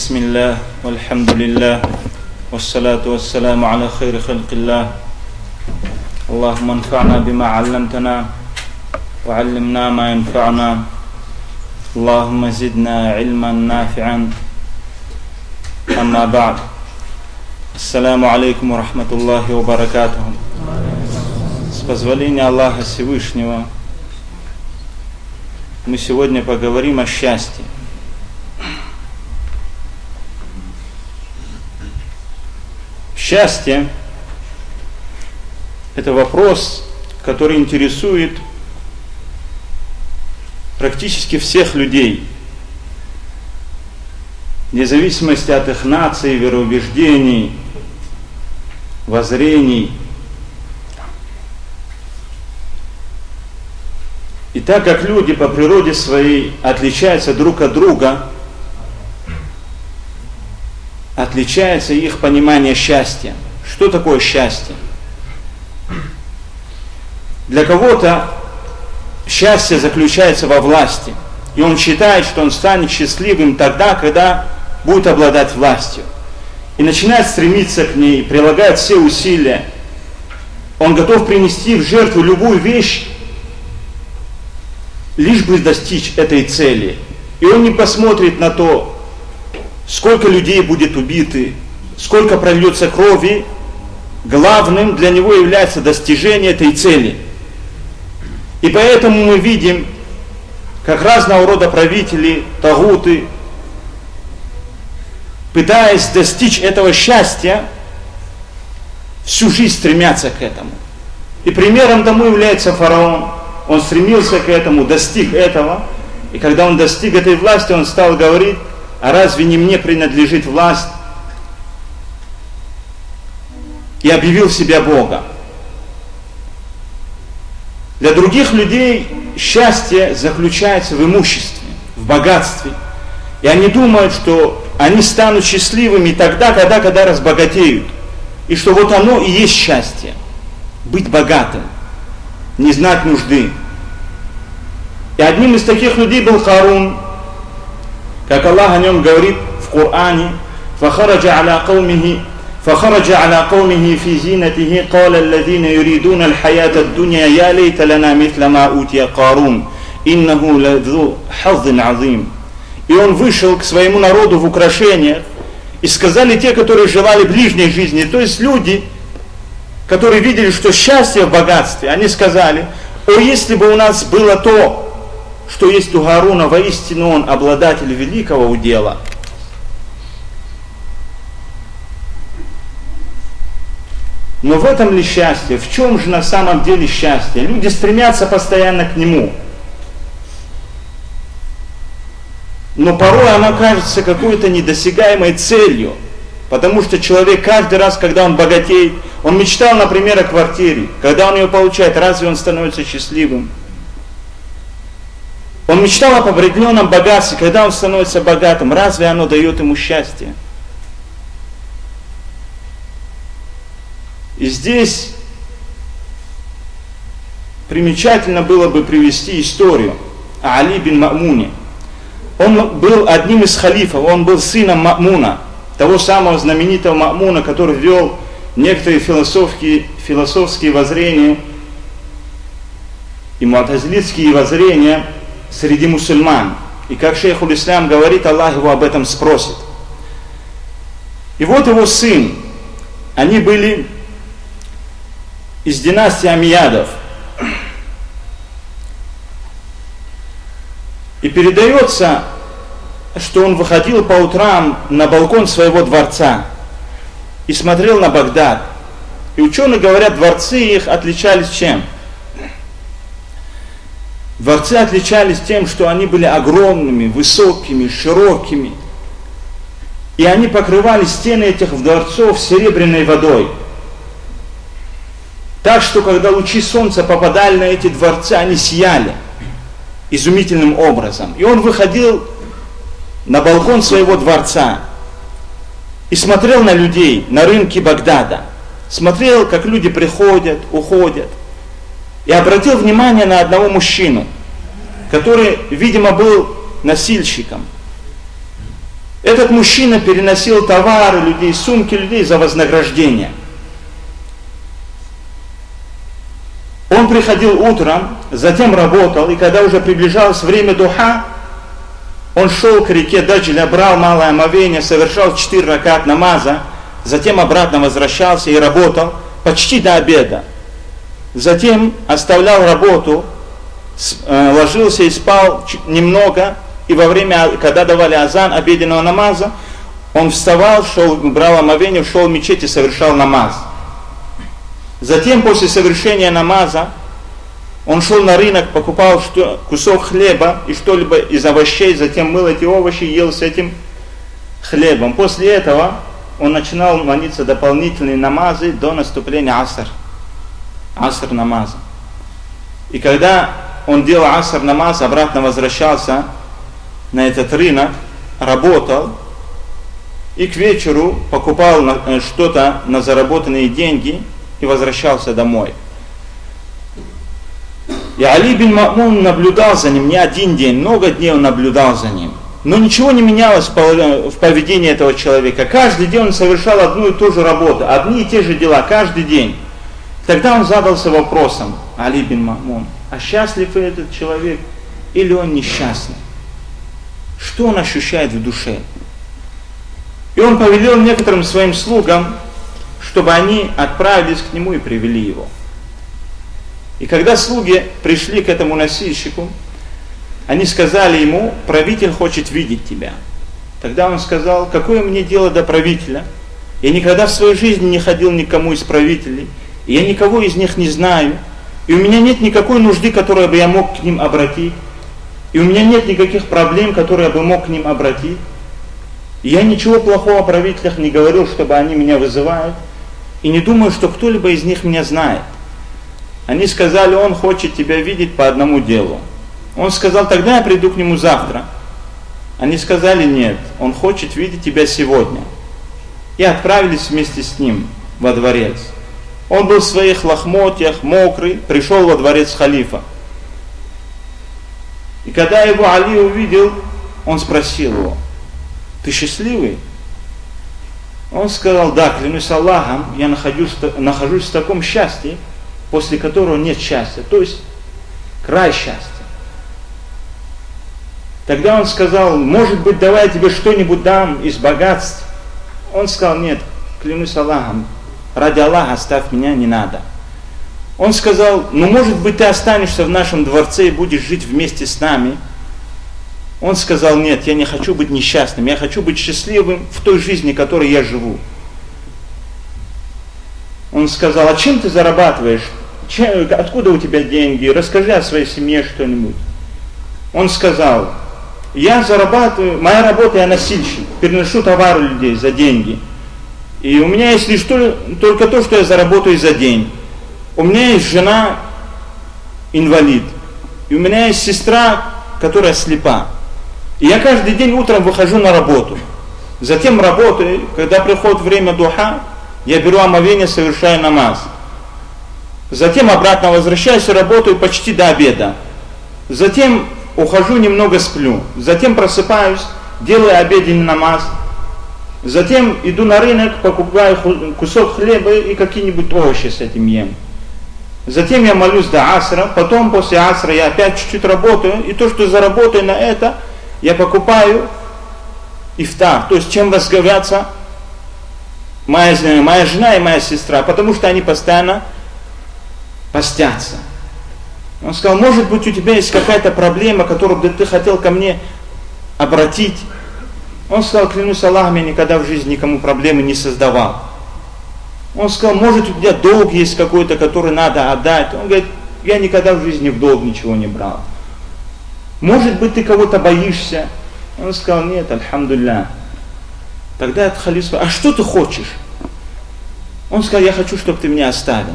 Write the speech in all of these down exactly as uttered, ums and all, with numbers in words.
Бисмиллах, вальхамдулиллах, вассалату вассаламу аля хайри халькиллах. Аллахумма анфa'на бима алламтана, ва аллимна ма янфa'на. Аллахумма зидна ильман нафи'ан. Амма ба'д. Ассаламу алейкум ва рахматуллахи ва баракатуху. С позволения Аллаха Всевышнего мы сегодня поговорим о счастье. Счастье – это вопрос, который интересует практически всех людей, вне зависимости от их нации, вероубеждений, воззрений. И так как люди по природе своей отличаются друг от друга, отличается их понимание счастья. Что такое счастье? Для кого-то счастье заключается во власти, и он считает, что он станет счастливым тогда, когда будет обладать властью, и начинает стремиться к ней, прилагает все усилия. Он готов принести в жертву любую вещь, лишь бы достичь этой цели. И он не посмотрит на то, сколько людей будет убиты, сколько прольется крови. Главным для него является достижение этой цели. И поэтому мы видим, как разного рода правители, тагуты, пытаясь достичь этого счастья, всю жизнь стремятся к этому. И примером тому является фараон. Он стремился к этому, достиг этого. И когда он достиг этой власти, он стал говорить: а разве не мне принадлежит власть? И объявил себя Богом. Для других людей счастье заключается в имуществе, в богатстве. И они думают, что они станут счастливыми тогда, когда, когда разбогатеют. И что вот оно и есть счастье. Быть богатым, не знать нужды. И одним из таких людей был Харун. Как Аллах о нем говорит в Коране: فَخَرَجَ عَلَىٰ قَوْمِهِ فَخَرَجَ عَلَىٰ قَوْمِهِ فِي زِينَتِهِ قَالَ الَّذِينَ يُرِيدُونَ الْحَيَاةَ الدُّنْيَا يَا لَيْتَ لَنَا مِثْلَ مَا أُوتِيَ قَارُونَ إِنَّهُ لَذُو حَظٍّ عَظِيمٍ. И он вышел к своему народу в украшениях, и сказали те, которые желали ближней жизни, то есть люди, которые видели, что счастье в богатстве, они сказали: о, если бы у нас было то, что есть у Гаруна, воистину он обладатель великого удела. Но в этом ли счастье? В чем же на самом деле счастье? Люди стремятся постоянно к нему. Но порой оно кажется какой-то недосягаемой целью. Потому что человек каждый раз, когда он богатеет, он мечтал, например, о квартире. Когда он ее получает, разве он становится счастливым? Он мечтал об определенном богатстве. Когда он становится богатым, разве оно дает ему счастье? И здесь примечательно было бы привести историю о Али бин Ма'муне. Он был одним из халифов, он был сыном Ма'муна, того самого знаменитого Ма'муна, который ввел некоторые философские, философские воззрения и му'тазилитские воззрения среди мусульман. И как шейх уль-Ислам говорит, Аллах его об этом спросит. И вот его сын, они были из династии Амиядов. И передается, что он выходил по утрам на балкон своего дворца и смотрел на Багдад. И ученые говорят, дворцы их отличались чем? Дворцы отличались тем, что они были огромными, высокими, широкими. И они покрывали стены этих дворцов серебряной водой. Так что, когда лучи солнца попадали на эти дворцы, они сияли изумительным образом. И он выходил на балкон своего дворца и смотрел на людей, на рынке Багдада. Смотрел, как люди приходят, уходят. И обратил внимание на одного мужчину, который, видимо, был носильщиком. Этот мужчина переносил товары людей, сумки людей за вознаграждение. Он приходил утром, затем работал, и когда уже приближалось время духа, он шел к реке Даджля, брал малое омовение, совершал четыре ракат намаза, затем обратно возвращался и работал почти до обеда. Затем оставлял работу, ложился и спал немного, и во время, когда давали азан обеденного намаза, он вставал, шел, брал омовение, шел в мечеть и совершал намаз. Затем, после совершения намаза, он шел на рынок, покупал что, кусок хлеба и что-либо из овощей, затем мыл эти овощи и ел с этим хлебом. После этого он начинал молиться дополнительные намазы до наступления аср. Аср намаза. И когда он делал аср намаз, обратно возвращался на этот рынок, работал и к вечеру покупал что-то на заработанные деньги и возвращался домой. И Али бин Ма'мун наблюдал за ним не один день, много дней он наблюдал за ним. Но ничего не менялось в поведении этого человека. Каждый день он совершал одну и ту же работу, одни и те же дела, каждый день. Тогда он задался вопросом, Али бин Ма'мун, а счастлив ли этот человек или он несчастный? Что он ощущает в душе? И он повелел некоторым своим слугам, чтобы они отправились к нему и привели его. И когда слуги пришли к этому носильщику, они сказали ему, правитель хочет видеть тебя. Тогда он сказал, какое мне дело до правителя? Я никогда в своей жизни не ходил никому из правителей, и я никого из них не знаю, и у меня нет никакой нужды, которую бы я мог к ним обратить, и у меня нет никаких проблем, которые я бы мог к ним обратить. И я ничего плохого о правителях не говорил, чтобы они меня вызывают, и не думаю, что кто-либо из них меня знает. Они сказали, он хочет тебя видеть по одному делу. Он сказал, тогда я приду к нему завтра. Они сказали, нет, он хочет видеть тебя сегодня. И отправились вместе с ним во дворец. Он был в своих лохмотьях, мокрый, пришел во дворец халифа. И когда его Али увидел, он спросил его, ты счастливый? Он сказал, да, клянусь Аллахом, я нахожусь, нахожусь в таком счастье, после которого нет счастья, то есть край счастья. Тогда он сказал, может быть, давай я тебе что-нибудь дам из богатств. Он сказал, нет, клянусь Аллахом, ради Аллаха оставь меня, не надо. Он сказал, ну может быть ты останешься в нашем дворце и будешь жить вместе с нами. Он сказал, нет, я не хочу быть несчастным, я хочу быть счастливым в той жизни, в которой я живу. Он сказал, а чем ты зарабатываешь? Чем, откуда у тебя деньги? Расскажи о своей семье что-нибудь. Он сказал, я зарабатываю, моя работа, я носильщик, переношу товары людей за деньги. И у меня есть лишь то, только то, что я заработаю за день. У меня есть жена инвалид. И у меня есть сестра, которая слепа. И я каждый день утром выхожу на работу. Затем работаю, когда приходит время духа, я беру омовение, совершаю намаз. Затем обратно возвращаюсь и работаю почти до обеда. Затем ухожу, немного сплю. Затем просыпаюсь, делаю обеденный намаз. Затем иду на рынок, покупаю кусок хлеба и какие-нибудь овощи с этим ем. Затем я молюсь до асра. Потом после асра я опять чуть-чуть работаю. И то, что заработаю на это, я покупаю ифтар. То есть чем разговятся моя, моя жена и моя сестра. Потому что они постоянно постятся. Он сказал, может быть у тебя есть какая-то проблема, которую бы ты хотел ко мне обратить. Он сказал, клянусь Аллахом, я никогда в жизни никому проблемы не создавал. Он сказал, может у тебя долг есть какой-то, который надо отдать. Он говорит, я никогда в жизни в долг ничего не брал. Может быть ты кого-то боишься. Он сказал, нет, альхамдулилля. Тогда этот халиф сказал, а что ты хочешь? Он сказал, я хочу, чтобы ты меня оставил.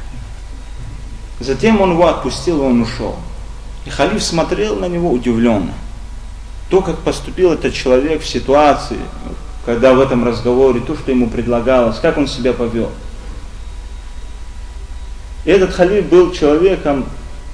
Затем он его отпустил, и он ушел. И халиф смотрел на него удивленно. То, как поступил этот человек в ситуации, когда в этом разговоре, то, что ему предлагалось, как он себя повел. И этот халиф был человеком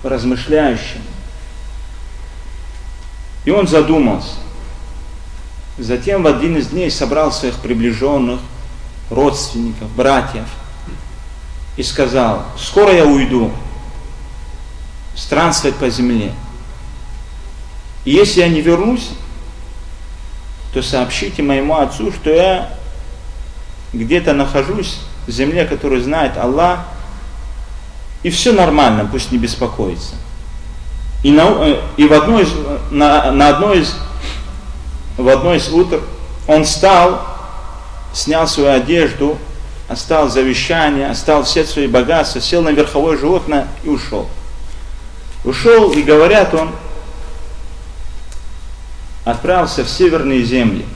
размышляющим. И он задумался. Затем в один из дней собрал своих приближенных, родственников, братьев и сказал: скоро я уйду странствовать по земле. И если я не вернусь, то сообщите моему отцу, что я где-то нахожусь в земле, которую знает Аллах, и все нормально, пусть не беспокоится. И, на, и в, одно из, на, на одно из, в одно из утр он встал, снял свою одежду, оставил завещание, оставил все свои богатства, сел на верховое животное и ушел. Ушел, и говорят, он отправился в северные земли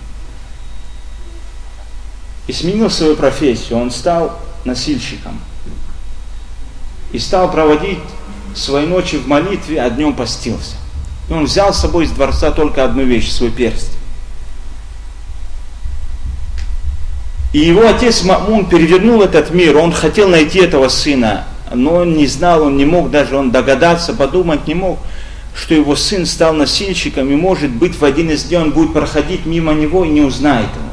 и сменил свою профессию. Он стал носильщиком и стал проводить свои ночи в молитве, а днем постился. И он взял с собой из дворца только одну вещь, свой перстень. И его отец Ма'мун перевернул этот мир, он хотел найти этого сына, но он не знал, он не мог даже, он догадаться, подумать не мог, что его сын стал носильщиком, и может быть в один из дней он будет проходить мимо него и не узнает его.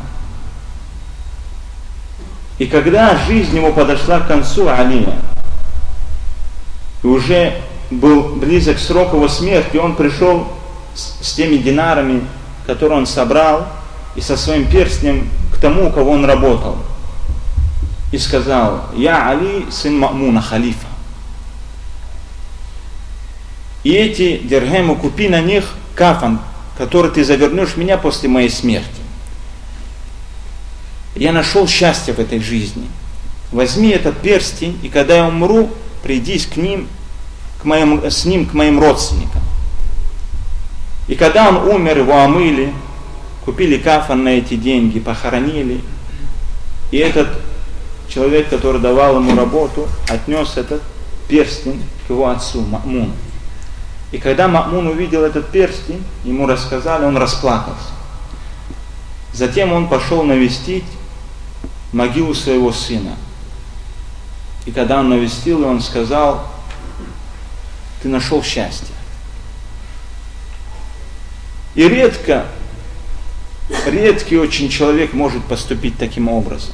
И когда жизнь его подошла к концу, Алия, и уже был близок срок его смерти, он пришел с, с теми динарами, которые он собрал, и со своим перстнем к тому, у кого он работал, и сказал: я Али, сын Ма'муна, халифа. И эти дирхемы, купи на них кафан, который ты завернешь меня после моей смерти. Я нашел счастье в этой жизни. Возьми этот перстень, и когда я умру, придись к ним, к моим, с ним к моим родственникам. И когда он умер, его омыли, купили кафан на эти деньги, похоронили. И этот человек, который давал ему работу, отнес этот перстень к его отцу Ма'муну. И когда Ма'мун увидел этот перстень, ему рассказали, он расплакался. Затем он пошел навестить могилу своего сына. И когда он навестил, он сказал: ты нашел счастье. И редко, редкий очень человек может поступить таким образом.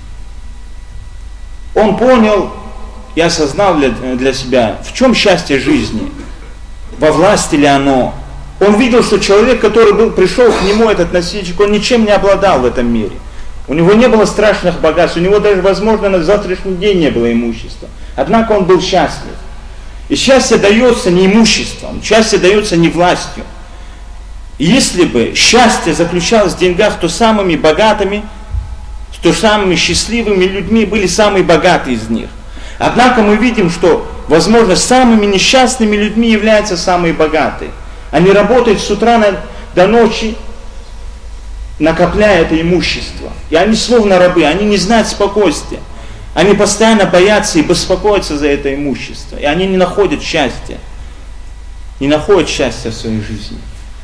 Он понял и осознал для, для себя, в чем счастье жизни, во власти ли оно. Он видел, что человек, который был, пришел к нему, этот носильщик, он ничем не обладал в этом мире. У него не было страшных богатств, у него даже, возможно, на завтрашний день не было имущества. Однако он был счастлив. И счастье дается не имуществом, счастье дается не властью. И если бы счастье заключалось в деньгах, то самыми богатыми, то самыми счастливыми людьми были самые богатые из них. Однако мы видим, что, возможно, самыми несчастными людьми являются самые богатые. Они работают с утра до ночи, накопляя это имущество. И они словно рабы, они не знают спокойствия. Они постоянно боятся и беспокоятся за это имущество. И они не находят счастья. Не находят счастья в своей жизни.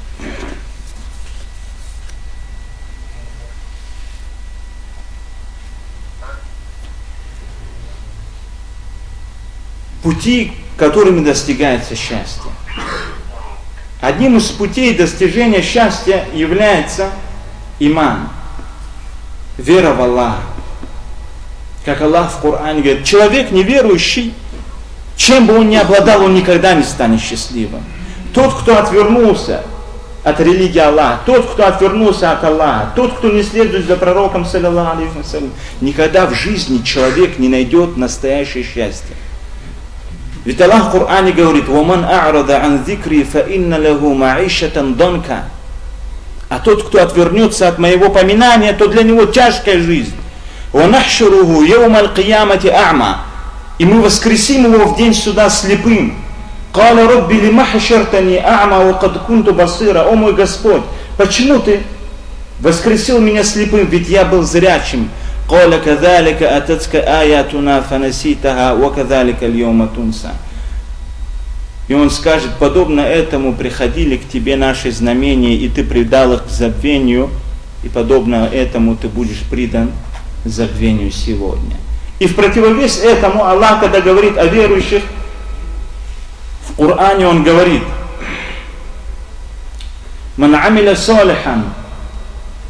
Пути, которыми достигается счастье. Одним из путей достижения счастья является иман, вера в Аллаха. Как Аллах в Коране говорит, человек неверующий, чем бы он ни обладал, он никогда не станет счастливым. Тот, кто отвернулся от религии Аллаха, тот, кто отвернулся от Аллаха, тот, кто не следует за пророком, саллаллаху алейхи ва саллям, никогда в жизни человек не найдет настоящее счастье. Ведь Аллах в Коране говорит: «Ваман а'рада ан зикри фа инна лаху ма'ишатан данка». А тот, кто отвернется от моего поминания, то для него тяжкая жизнь. «Ва нахшуруху яум аль-киямати а'ма». И мы воскресим его в день суда слепым. «Кала рабби лима хашартани а'ма ва кад кунту басира». О мой Господь, почему ты воскресил меня слепым, ведь я был зрячим? «Кала кадалика ататка аятуна фанаситаха ва кадалика льома тунса». И он скажет: подобно этому приходили к тебе наши знамения, и ты предал их к забвению, и подобно этому ты будешь придан забвению сегодня. И в противовес этому Аллах, когда говорит о верующих, в Коране он говорит: «Ман амиля салихан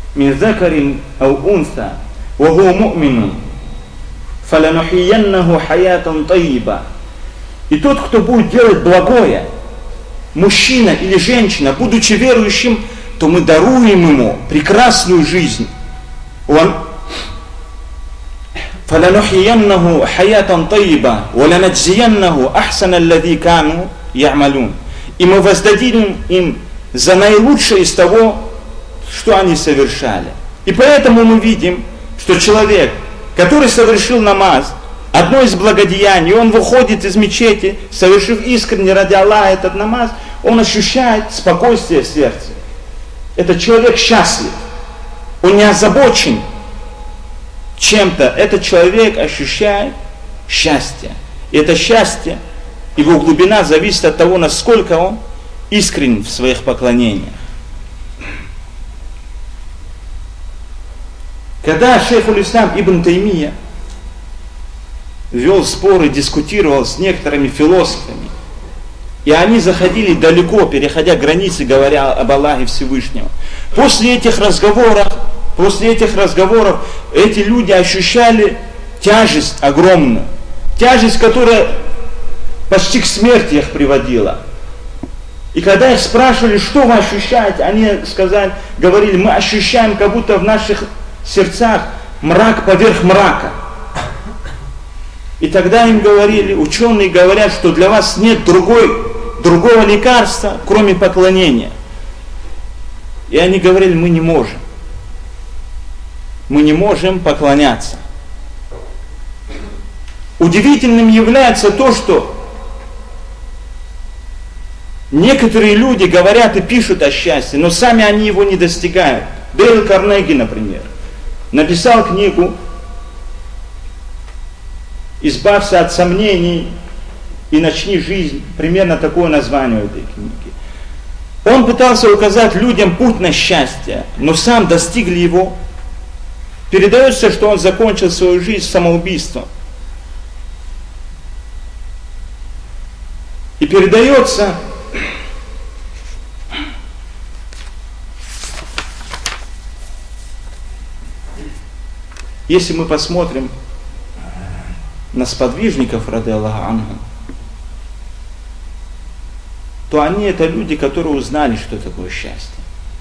мин закарин ау унса, ва хуа му'минун, фаланухияннаху хаятан тайиба. И тот, кто будет делать благое, мужчина или женщина, будучи верующим, то мы даруем ему прекрасную жизнь. Он فَلَنُحْيِيَنَّهُ حَيَاةً طَيِّبًا وَلَنَجْزِيَنَّهُ أَحْسَنَ الَّذِي كَانُوا يَعْمَلُونَ. И мы воздадим им за наилучшее из того, что они совершали. И поэтому мы видим, что человек, который совершил намаз, одно из благодеяний, он выходит из мечети, совершив искренне ради Аллаха этот намаз, он ощущает спокойствие в сердце. Этот человек счастлив, он не озабочен чем-то, этот человек ощущает счастье. И это счастье, его глубина зависит от того, насколько он искренен в своих поклонениях. Когда шейх-уль-Ислам Ибн Таймия вел споры, дискутировал с некоторыми философами, и они заходили далеко, переходя границы, говоря об Аллахе Всевышнего. После этих разговоров, после этих разговоров эти люди ощущали тяжесть огромную, тяжесть, которая почти к смерти их приводила. И когда их спрашивали, что вы ощущаете, они сказали, говорили, мы ощущаем, как будто в наших сердцах мрак поверх мрака. И тогда им говорили, ученые говорят, что для вас нет другой, другого лекарства, кроме поклонения. И они говорили, мы не можем. Мы не можем поклоняться. Удивительным является то, что некоторые люди говорят и пишут о счастье, но сами они его не достигают. Дейл Карнеги, например, написал книгу «Избавься от сомнений и начни жизнь». Примерно такое название у этой книги. Он пытался указать людям путь на счастье, но сам достиг ли его? Передается, что он закончил свою жизнь самоубийством. И передается, если мы посмотрим на сподвижников, ради Аллаха анхум, то они это люди, которые узнали, что такое счастье.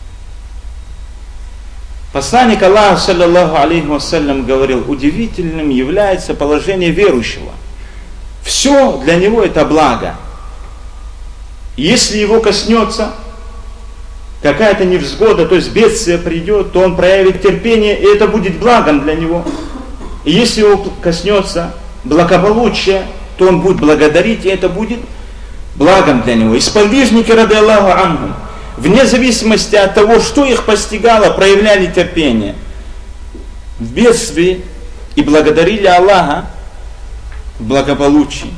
Посланник Аллаха, саллаллаху алейхи вассалям, говорил, удивительным является положение верующего. Все для него это благо. Если его коснется какая-то невзгода, то есть бедствие придет, то он проявит терпение, и это будет благом для него. И если его коснется благополучие, то он будет благодарить, и это будет благом для него. И сподвижники, ради Аллаху анхум, вне зависимости от того, что их постигало, проявляли терпение в бедствии и благодарили Аллаха в благополучии.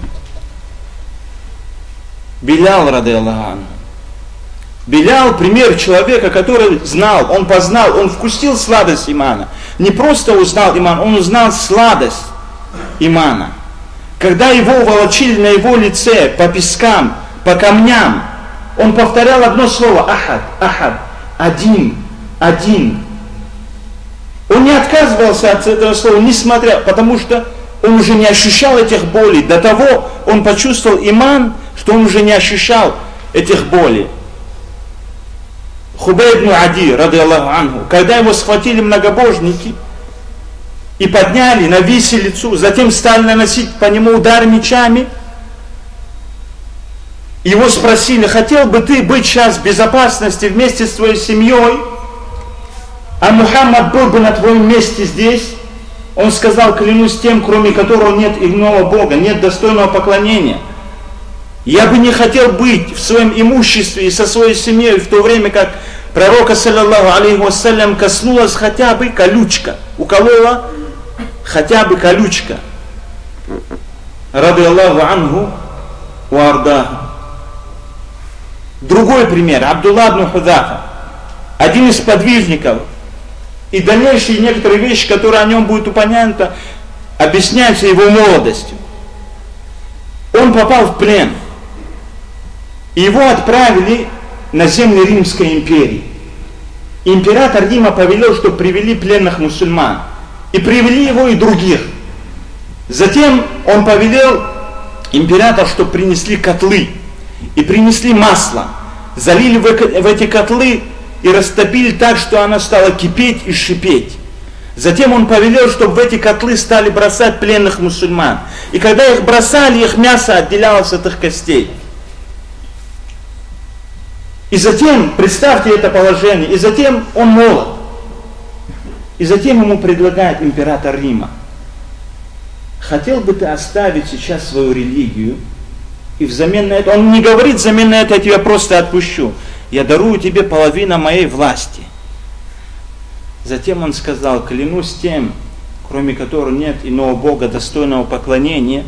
Билял, ради Аллаху анху. Билял пример человека, который знал, он познал, он вкусил сладость имана. Не просто узнал иман, он узнал сладость имана. Когда его волочили на его лице по пескам, по камням, он повторял одно слово: ахад, ахад, один, один. Он не отказывался от этого слова, несмотря, потому что он уже не ощущал этих болей. До того он почувствовал иман, что он уже не ощущал этих болей. Хубей ибн Ади, ради Аллаху анху, когда его схватили многобожники и подняли на виселицу, затем стали наносить по нему удары мечами, его спросили: хотел бы ты быть сейчас в безопасности вместе с твоей семьей, а Мухаммад был бы на твоем месте здесь? Он сказал: клянусь тем, кроме которого нет иного Бога, нет достойного поклонения. Я бы не хотел быть в своем имуществе и со своей семьей в то время, как пророка, саллаллаху алейхи вассалям, коснулась хотя бы колючка, уколола хотя бы колючка. Ради Аллаху анху ва ардаху. Другой пример, Абдулла ибн Худзафа, один из подвижников, и дальнейшие некоторые вещи, которые о нем будут упомянуты, объясняются его молодостью. Он попал в плен, и его отправили на земли Римской империи. Император Рима повелел, чтобы привели пленных мусульман. И привели его и других. Затем он повелел император, чтобы принесли котлы. И принесли масло. Залили в эти котлы и растопили так, что она стала кипеть и шипеть. Затем он повелел, чтобы в эти котлы стали бросать пленных мусульман. И когда их бросали, их мясо отделялось от их костей. И затем, представьте это положение, и затем он молод. И затем ему предлагает император Рима: хотел бы ты оставить сейчас свою религию, и взамен на это, он не говорит, взамен на это я тебя просто отпущу, я дарую тебе половину моей власти. Затем он сказал: клянусь тем, кроме которого нет иного Бога, достойного поклонения,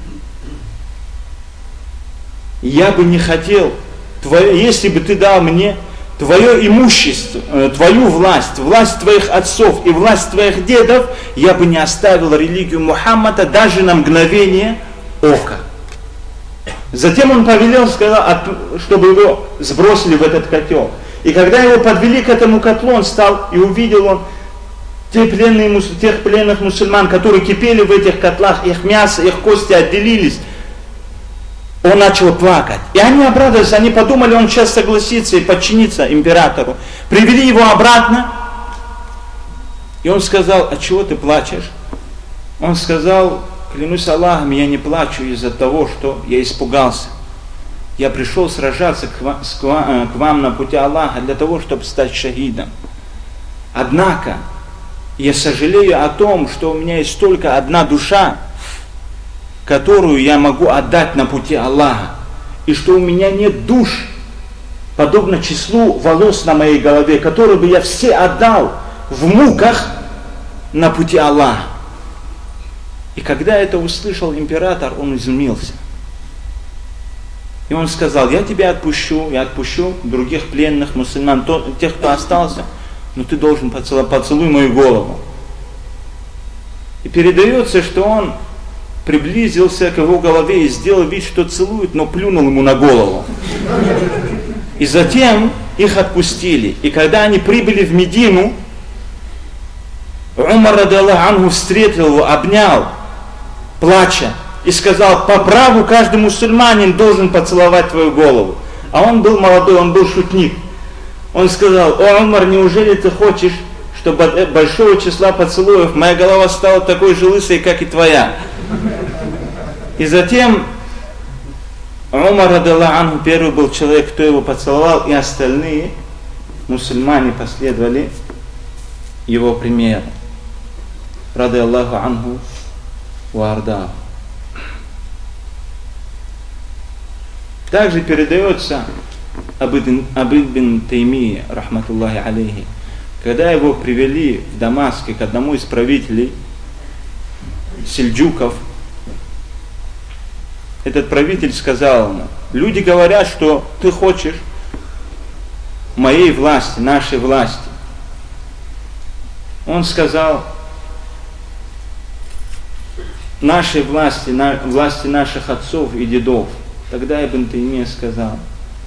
я бы не хотел, твое, если бы ты дал мне твое имущество, твою власть, власть твоих отцов и власть твоих дедов, я бы не оставил религию Мухаммада даже на мгновение ока. Затем он повелел, сказал, чтобы его сбросили в этот котел. И когда его подвели к этому котлу, он стал и увидел он те пленные, тех пленных мусульман, которые кипели в этих котлах, их мясо, их кости отделились. Он начал плакать. И они обрадовались, они подумали, он сейчас согласится и подчинится императору. Привели его обратно. И он сказал: а чего ты плачешь? Он сказал: клянусь Аллахом, я не плачу из-за того, что я испугался. Я пришел сражаться к вам, к вам на пути Аллаха для того, чтобы стать шахидом. Однако, я сожалею о том, что у меня есть только одна душа, которую я могу отдать на пути Аллаха. И что у меня нет душ, подобно числу волос на моей голове, которые бы я все отдал в муках на пути Аллаха. И когда это услышал император, он изумился. И он сказал: я тебя отпущу, я отпущу других пленных мусульман, тех, кто остался, но ты должен поцеловать, поцелуй мою голову. И передается, что он приблизился к его голове и сделал вид, что целует, но плюнул ему на голову. И затем их отпустили. И когда они прибыли в Медину, Умар радиаллаху анху встретил его, обнял, плача, и сказал: по праву каждый мусульманин должен поцеловать твою голову. А он был молодой, он был шутник. Он сказал: о, Умар, неужели ты хочешь, чтобы от большого числа поцелуев моя голова стала такой же лысой, как и твоя? И затем Умар радиаллаху анху первый был человек, кто его поцеловал, и остальные мусульмане последовали его примеру. Радиаллаху анху ва ардаху. Также передается Абид бин Таймия, рахматуллахи алейхи, когда его привели в Дамаске к одному из правителей сельджуков, этот правитель сказал ему: люди говорят, что ты хочешь моей власти, нашей власти. Он сказал: нашей власти, на, власти наших отцов и дедов. Тогда Ибн Таймия сказал: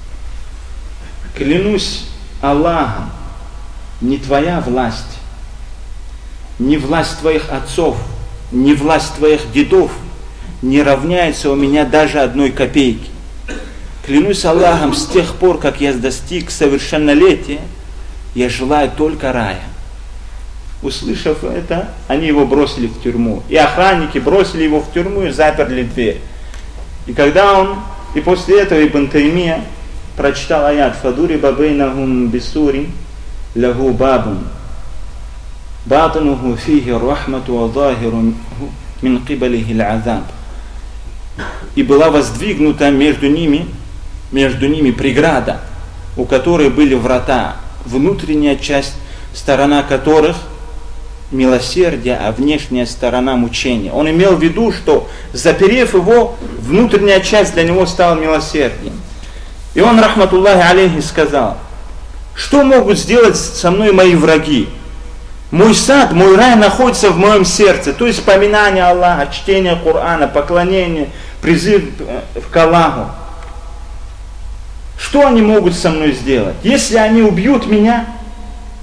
клянусь Аллахом, не твоя власть, не власть твоих отцов, не власть твоих дедов не равняется у меня даже одной копейки. Клянусь Аллахом, с тех пор, как я достиг совершеннолетия, я желаю только рая. Услышав это, они его бросили в тюрьму. И охранники бросили его в тюрьму и заперли дверь. И когда он, и после этого Ибн Таймия прочитал аят: «Фадуриба бейнахум бисурин лаху бабун, батануху фихи рахмату ва захиру мин кибалихи л-азаб». И была воздвигнута между ними, между ними преграда, у которой были врата, внутренняя часть, сторона которых милосердие, а внешняя сторона мучения. Он имел в виду, что заперев его, внутренняя часть для него стала милосердием. И он, рахматуллахи алейхи, сказал: что могут сделать со мной мои враги? Мой сад, мой рай находится в моем сердце, то есть поминание Аллаха, чтение Корана, поклонение, призыв к Аллаху. Что они могут со мной сделать? Если они убьют меня,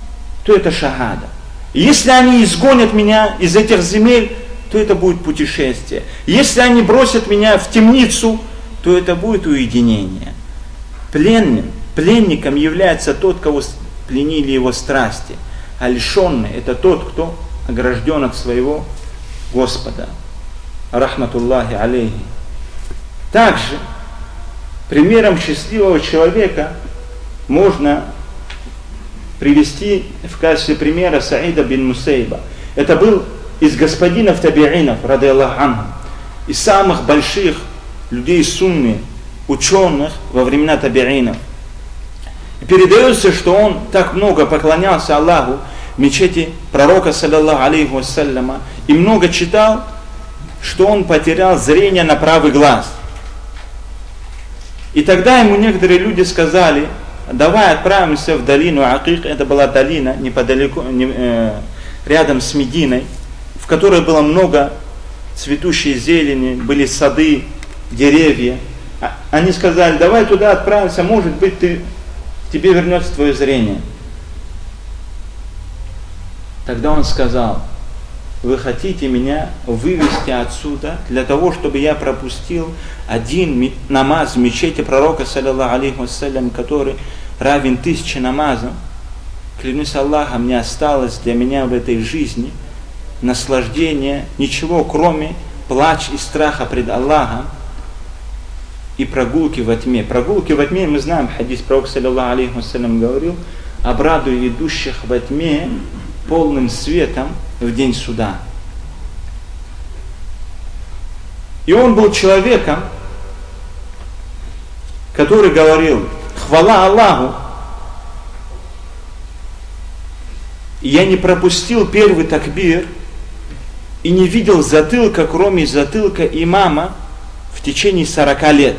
то это шахада. Если они изгонят меня из этих земель, то это будет путешествие. Если они бросят меня в темницу, то это будет уединение. Пленным, пленником является тот, кого пленили его страсти. А лишенный — это тот, кто огражден от своего Господа. Рахматуллахи алейхи. Также примером счастливого человека можно привести в качестве примера Саида бин Мусейба. Это был из господинов табиинов, ради Аллаху анху, из самых больших людей сунны, ученых во времена табиинов. Передается, что он так много поклонялся Аллаху в мечети пророка, саллаллаху алейхи вассаляма, и много читал, что он потерял зрение на правый глаз. И тогда ему некоторые люди сказали: давай отправимся в долину Акик. Это была долина неподалеку, не, э, рядом с Мединой, в которой было много цветущей зелени, были сады, деревья. Они сказали: давай туда отправимся, может быть, ты, тебе вернется твое зрение. Тогда он сказал: вы хотите меня вывести отсюда для того, чтобы я пропустил один намаз в мечети пророка, саллаллаху алейхи вассалям, который равен тысяче намазам? Клянусь Аллахом, не осталось для меня в этой жизни наслаждения, ничего, кроме плач и страха пред Аллахом и прогулки во тьме. Прогулки во тьме, мы знаем, хадис пророка, саллаллаху алейхи вассалям, говорил: обрадуй идущих во тьме полным светом в день суда. И он был человеком, который говорил: хвала Аллаху, я не пропустил первый такбир и не видел затылка, кроме затылка имама, в течение сорока лет.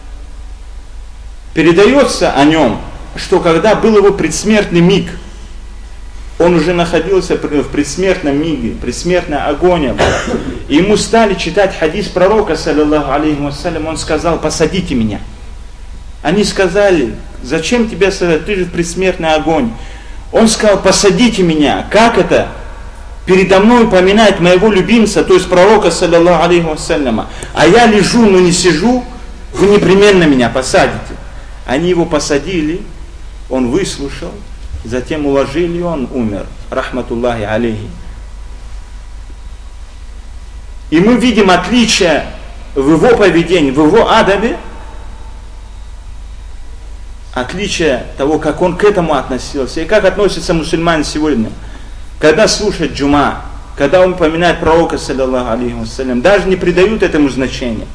Передается о нем, что когда был его предсмертный миг, он уже находился в предсмертном миге, предсмертная агония была. И ему стали читать хадис пророка, саллаллаху алейхи вассалям, он сказал: посадите меня. Они сказали: зачем тебя сажать, ты же в предсмертной агонии. Он сказал: посадите меня. Как это? Передо мной упоминает моего любимца, то есть пророка, саллаллаху алейхи вассаляма, а я лежу, но не сижу, вы непременно меня посадите. Они его посадили, он выслушал, затем уложили, и он умер. Рахматуллахи алейхи. И мы видим отличие в его поведении, в его адабе, отличие того, как он к этому относился, и как относятся мусульмане сегодня. Когда слушают джума, когда он упоминает пророка, саллаллаху алейхи вассалям, даже не придают этому значения.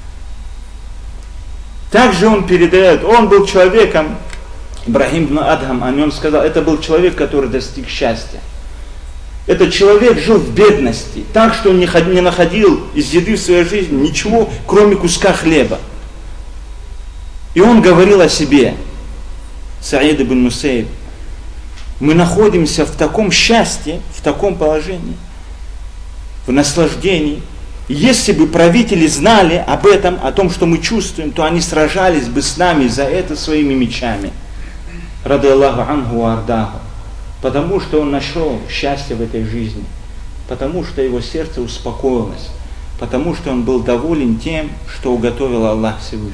Также он передает, он был человеком, Ибрахим ибн Адхам о нем сказал, это был человек, который достиг счастья. Этот человек жил в бедности, так что он не находил из еды в своей жизни ничего, кроме куска хлеба. И он говорил о себе, Саид ибн Мусейб: мы находимся в таком счастье, в таком положении, в наслаждении. Если бы правители знали об этом, о том, что мы чувствуем, то они сражались бы с нами за это своими мечами. Ради Аллаху анху ардаху. Потому что он нашел счастье в этой жизни. Потому что его сердце успокоилось. Потому что он был доволен тем, что уготовил Аллах Всевышний.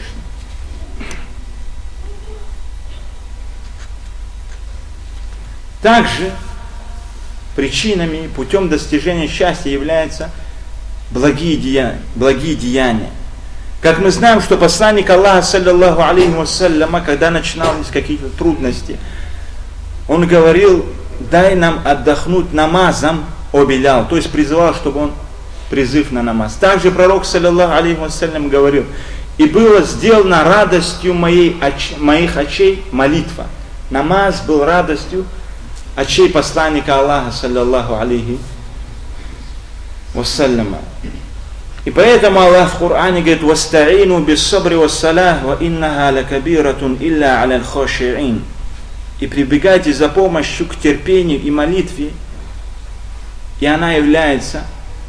Также причинами, путем достижения счастья являются благие деяния. Благие деяния. Как мы знаем, что посланник Аллаха, саллаллаху алейхи вассаляма, когда начинались какие-то трудности, он говорил: дай нам отдохнуть намазом, о Билял, то есть призывал, чтобы он призыв на намаз. Также пророк, саллаллаху алейхи вассалям, говорил: и было сделано радостью моей, моих очей молитва. Намаз был радостью очей посланника Аллаха, саллаллаху алейхи вассаляма. И поэтому Аллах в Коране говорит: «Васта'ину биссабри вассалях, ва иннаха лакабиратун илля аля аль-хаши'ин». И прибегайте за помощью к терпению и молитве, и она является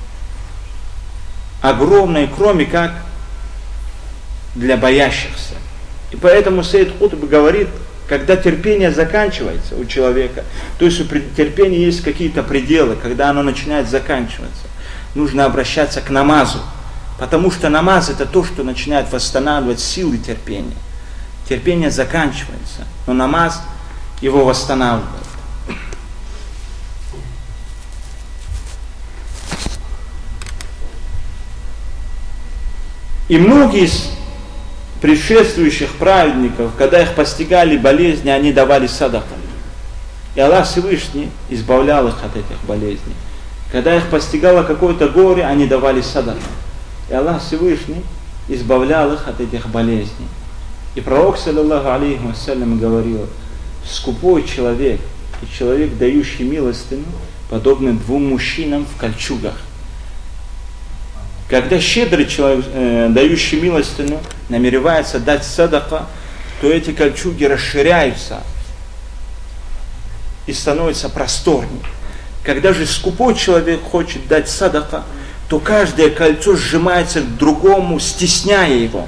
огромной, кроме как для боящихся. И поэтому Сейд Кутб говорит когда терпение заканчивается у человека, то есть у терпения есть какие-то пределы, когда оно начинает заканчиваться, нужно обращаться к намазу, потому что намаз это то, что начинает восстанавливать силы терпения. Терпение заканчивается, но намаз его восстанавливает. И многие из предшествующих праведников, когда их постигали болезни, они давали садаку. И Аллах Всевышний избавлял их от этих болезней. Когда их постигало какое-то горе, они давали садаку. И Аллах Всевышний избавлял их от этих болезней. И пророк, саллаллаху алейхи вассалям, говорил: скупой человек и человек, дающий милостыню, подобны двум мужчинам в кольчугах. Когда щедрый человек, э, дающий милостыню, намеревается дать садака, то эти кольчуги расширяются и становятся просторнее. Когда же скупой человек хочет дать садака, то каждое кольцо сжимается к другому, стесняя его.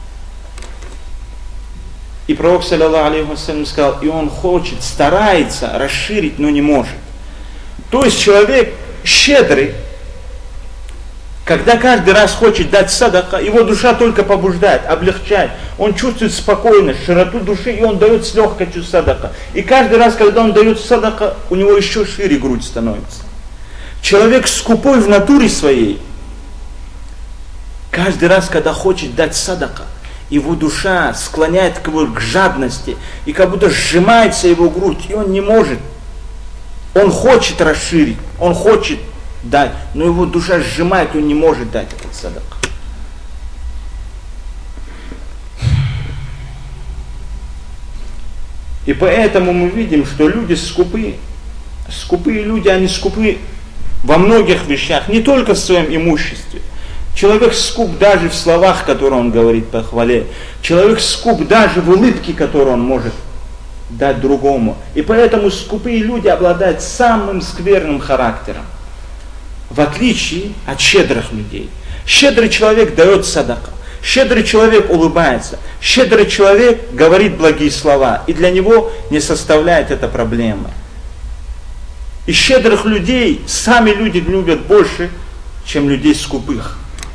И пророк, саллаллаху алейхи вассалям, сказал: и он хочет, старается расширить, но не может. То есть человек щедрый, когда каждый раз хочет дать садака, его душа только побуждает, облегчает. Он чувствует спокойность, широту души, и он дает с легкостью садака. И каждый раз, когда он дает садака, у него еще шире грудь становится. Человек скупой в натуре своей, каждый раз, когда хочет дать садака, его душа склоняет его к жадности, и как будто сжимается его грудь, и он не может. Он хочет расширить, он хочет дать, но его душа сжимает, он не может дать этот садак. И поэтому мы видим, что люди скупы. Скупые люди, они скупы во многих вещах, не только в своем имуществе. Человек скуп даже в словах, которые он говорит по хвале. Человек скуп даже в улыбке, которую он может дать другому. И поэтому скупые люди обладают самым скверным характером, в отличие от щедрых людей. Щедрый человек дает садака. Щедрый человек улыбается. Щедрый человек говорит благие слова. И для него не составляет это проблемы. И щедрых людей сами люди любят больше, чем людей скупых.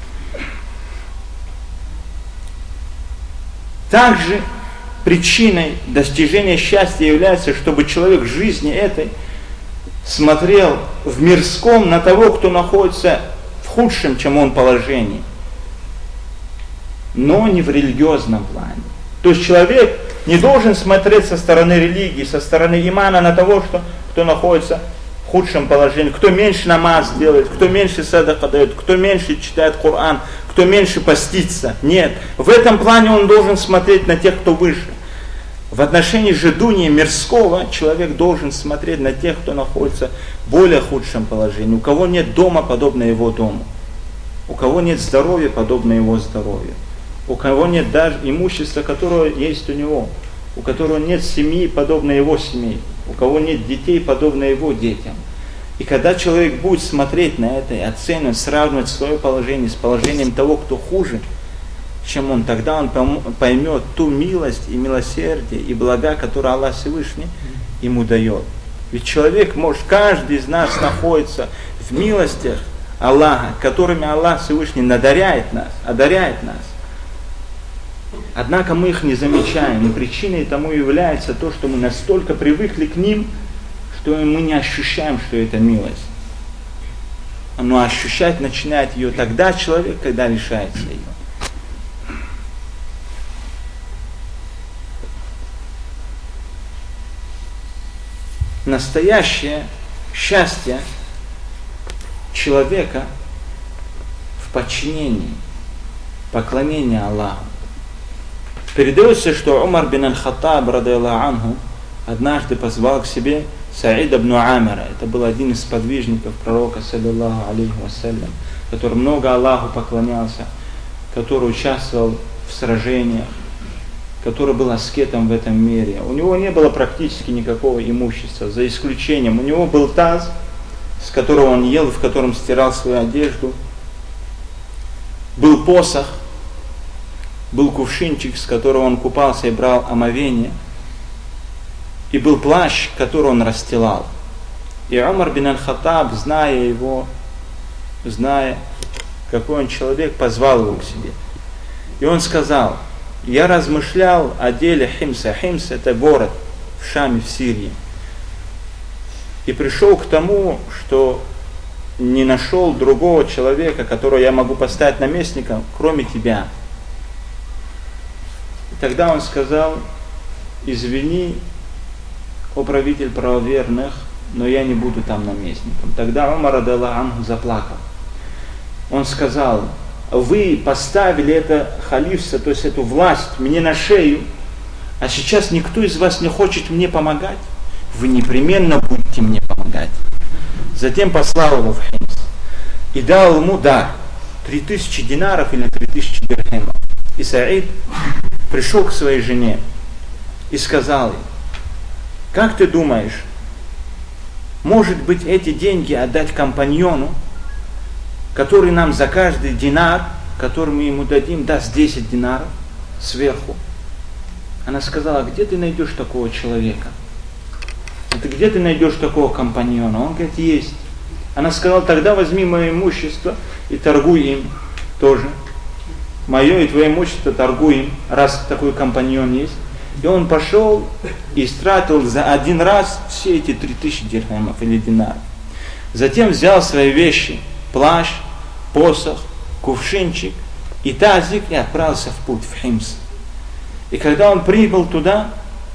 Также причиной достижения счастья является, чтобы человек в жизни этой смотрел в мирском на того, кто находится в худшем, чем он, положении, но не в религиозном плане. То есть человек не должен смотреть со стороны религии, со стороны имана на того, что, кто находится в худшем положении, кто меньше намаз делает, кто меньше садака дает, кто меньше читает Коран, кто меньше постится. Нет, в этом плане он должен смотреть на тех, кто выше. В отношении же дуни мирского человек должен смотреть на тех, кто находится в более худшем положении, у кого нет дома, подобно его дому, у кого нет здоровья, подобно его здоровью, у кого нет даже имущества, которое есть у него, у которого нет семьи, подобно его семье, у кого нет детей, подобно его детям. И когда человек будет смотреть на это и оценивать, сравнивать свое положение с положением того, кто хуже, чем он, тогда он поймет ту милость и милосердие и блага, которые Аллах Всевышний ему дает. Ведь человек, может, каждый из нас находится в милостях Аллаха, которыми Аллах Всевышний надаряет нас, одаряет нас. Однако мы их не замечаем, и причиной тому является то, что мы настолько привыкли к ним, что мы не ощущаем, что это милость. Но ощущать начинает ее тогда человек, когда лишается ее. Настоящее счастье человека в подчинении, поклонении Аллаху. Передается, что Умар бин аль-Хаттаб, радиаллаху анху, однажды позвал к себе Саида ибн Амира. Это был один из сподвижников пророка, саллаллаху алейхи вассалям, который много Аллаху поклонялся, который участвовал в сражениях, который был аскетом в этом мире. У него не было практически никакого имущества, за исключением. У него был таз, с которого он ел, в котором стирал свою одежду. Был посох, был кувшинчик, с которого он купался и брал омовение. и был плащ, который он расстилал. И Умар бин аль-Хаттаб, зная его, зная, какой он человек, позвал его к себе. И он сказал: я размышлял о деле Химса. Химс — это город в Шаме, в Сирии. И пришел к тому, что не нашел другого человека, которого я могу поставить наместником, кроме тебя. И тогда он сказал: извини, о правитель правоверных, но я не буду там наместником. Тогда Умар радиаллаху анху заплакал. Он сказал: вы поставили это халифство, то есть эту власть мне на шею, а сейчас никто из вас не хочет мне помогать. Вы непременно будете мне помогать. Затем послал его в Химс и дал ему дар три тысячи динаров или три тысячи дирхемов. И Саид пришел к своей жене и сказал ей: как ты думаешь, может быть, эти деньги отдать компаньону, который нам за каждый динар, который мы ему дадим, даст десять динаров сверху? Она сказала: где ты найдешь такого человека? Это где ты найдешь такого компаньона? Он говорит: есть. Она сказала: тогда возьми мое имущество и торгуй им тоже. Мое и твое имущество торгуй им, раз такой компаньон есть. И он пошел и истратил за один раз все эти три тысячи дирхемов или динаров. Затем взял свои вещи, плащ, посох, кувшинчик и тазик, и отправился в путь, в Химс. И когда он прибыл туда,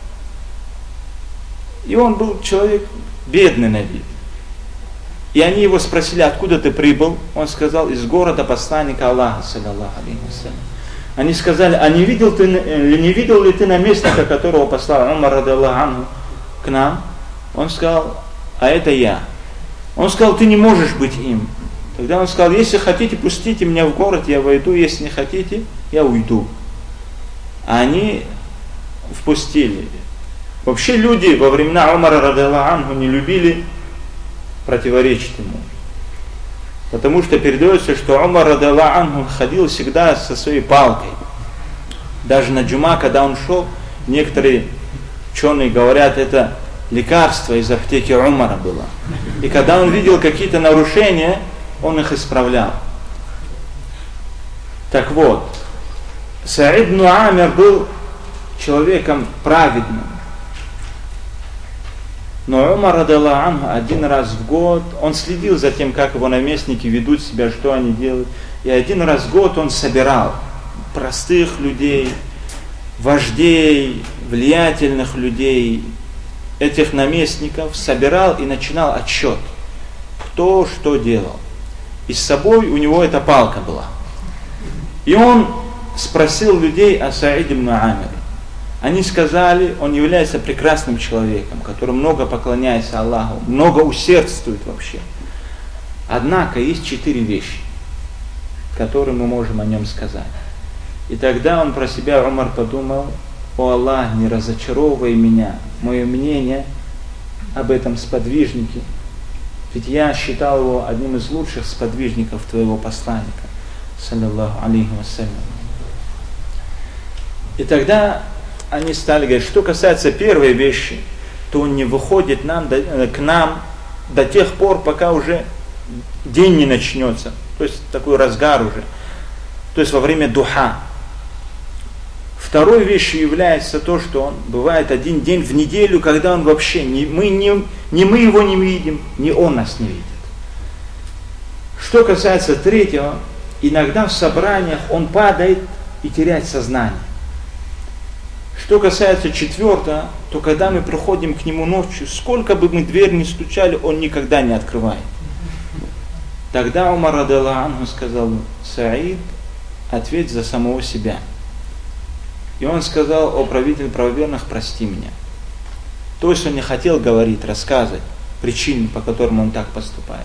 и он был человек бедный на вид, и они его спросили: откуда ты прибыл? Он сказал: из города посланника Аллаха, саллаллаху алейхи вассалям. Они сказали: а не видел, ты, не видел ли ты наместника, которого послал Умар радиаллаху анху к нам? Он сказал: а это я. Он сказал: ты не можешь быть им. Тогда он сказал: если хотите, пустите меня в город, я войду, если не хотите, я уйду. А они впустили. Вообще люди во времена Умара радиаллаху анху не любили противоречить ему. Потому что передается, что Умар радиаллаху анху ходил всегда со своей палкой. Даже на джума, когда он шел, некоторые ученые говорят, это лекарство из аптеки Умара было. И когда он видел какие-то нарушения, он их исправлял. Так вот, Саид ибн Амир был человеком праведным. Но Умар радиаллаху анху один раз в год, он следил за тем, как его наместники ведут себя, что они делают. И один раз в год он собирал простых людей, вождей, влиятельных людей, этих наместников, собирал и начинал отсчет, кто что делал. И с собой у него эта палка была. И он спросил людей о Саиде ибн Амире. Они сказали: он является прекрасным человеком, который много поклоняется Аллаху, много усердствует вообще. Однако есть четыре вещи, которые мы можем о нем сказать. И тогда он про себя, Умар, подумал: о Аллах, не разочаровывай меня, мое мнение об этом сподвижнике. Ведь я считал его одним из лучших сподвижников твоего посланника, саллаллаху алейхи вассалям. И тогда они стали говорить, что касается первой вещи, то он не выходит нам, до, к нам до тех пор, пока уже день не начнется. То есть такой разгар уже. То есть во время духа. Второй вещью является то, что он бывает один день в неделю, когда он вообще, не мы, не, не мы его не видим, не он нас не видит. Что касается третьего, иногда в собраниях он падает и теряет сознание. Что касается четвертого, то когда мы приходим к нему ночью, сколько бы мы дверь не стучали, он никогда не открывает. Тогда Умар радиаллаху анху сказал: Саид, ответь за самого себя. И он сказал: о правитель правоверных, прости меня. То есть он не хотел говорить, рассказывать причины, по которым он так поступает.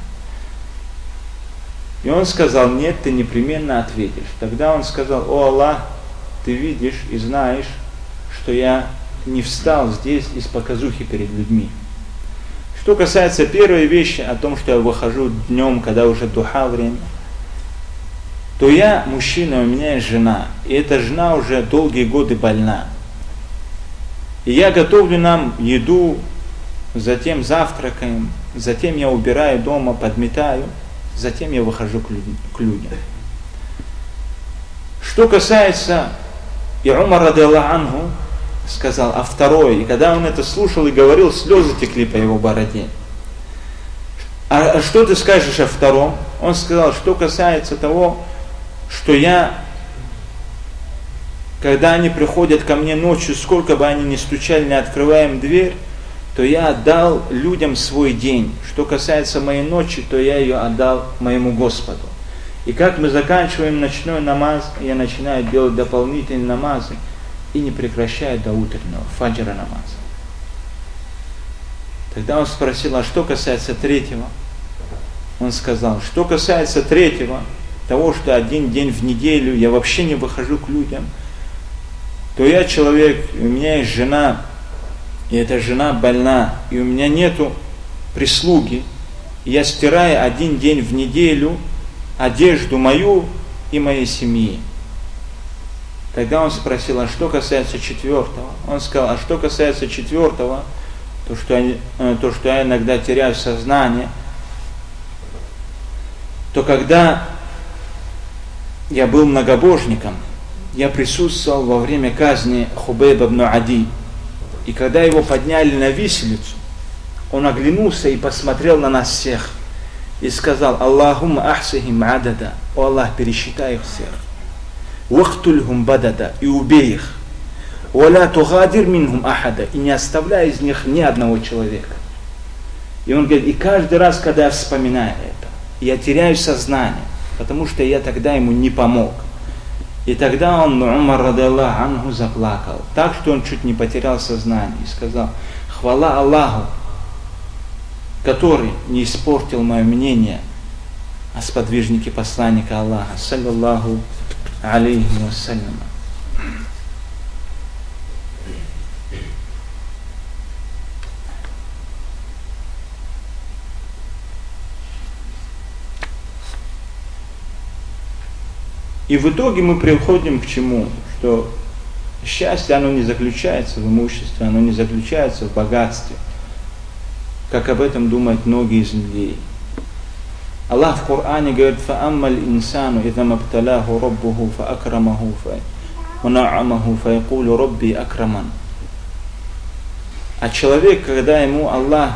И он сказал: нет, ты непременно ответишь. Тогда он сказал: о Аллах, ты видишь и знаешь, что я не встал здесь из показухи перед людьми. Что касается первой вещи, о том, что я выхожу днем, когда уже духа время, то я мужчина, у меня есть жена, и эта жена уже долгие годы больна. И я готовлю нам еду, затем завтракаем, затем я убираю дома, подметаю, затем я выхожу к людям. Что касается, и Умар радиаллаху анху сказал, а второе, и когда он это слушал и говорил, слезы текли по его бороде. А что ты скажешь о втором? Он сказал, что касается того, что я, когда они приходят ко мне ночью, сколько бы они ни стучали, не открывая им дверь, то я отдал людям свой день. Что касается моей ночи, то я ее отдал моему Господу. И как мы заканчиваем ночной намаз, я начинаю делать дополнительные намазы и не прекращаю до утреннего, фаджра намаза. Тогда он спросил, а что касается третьего? Он сказал, что касается третьего, того, что один день в неделю я вообще не выхожу к людям, то я человек, у меня есть жена, и эта жена больна, и у меня нету прислуги, и я стираю один день в неделю одежду мою и моей семьи. Тогда он спросил, а что касается четвертого? Он сказал, а что касается четвертого, то, что я, то, что я иногда теряю сознание, то когда я был многобожником, я присутствовал во время казни Хубейб ибн Ади. И когда его подняли на виселицу, он оглянулся и посмотрел на нас всех. И сказал, Аллахумма ахсихим адада, о Аллах, пересчитай их всех. Вахтульхум бадада, и убей их. Валя тугадир минхум ахада, и не оставляй из них ни одного человека. И он говорит, и каждый раз, когда я вспоминаю это, я теряю сознание, потому что я тогда ему не помог. И тогда он, Умар радиаллаху анху, заплакал, так что он чуть не потерял сознание и сказал, хвала Аллаху, который не испортил мое мнение о сподвижнике посланника Аллаха, саллаллаху алейхи вассалям. И в итоге мы приходим к чему? Что счастье, оно не заключается в имуществе, оно не заключается в богатстве, как об этом думают многие из людей. Аллах в Коране говорит, فَأَمَّا الْإِنسَانُ إِذَا مَبْتَلَاهُ رَبُّهُ فَأَكْرَمَهُ وَنَعَّمَهُ فَيَقُولُ رَبِّي أَكْرَمَنِ. А человек, когда ему Аллах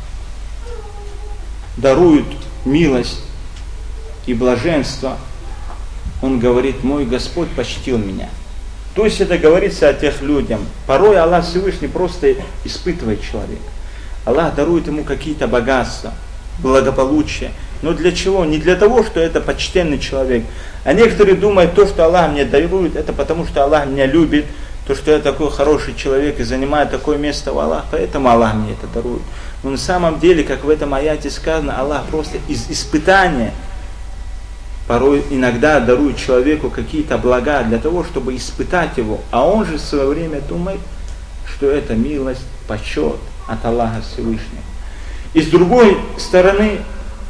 дарует милость и блаженство, он говорит, мой Господь почтил меня. То есть это говорится о тех людях. Порой Аллах Всевышний просто испытывает человека. Аллах дарует ему какие-то богатства, благополучие. Но для чего? Не для того, что это почтенный человек. А некоторые думают, то, что Аллах мне дарует, это потому, что Аллах меня любит, то, что я такой хороший человек и занимаю такое место в Аллах, поэтому Аллах мне это дарует. Но на самом деле, как в этом аяте сказано, Аллах просто из испытания порой иногда дарует человеку какие-то блага для того, чтобы испытать его. А он же в свое время думает, что это милость, почет от Аллаха Всевышнего. И с другой стороны,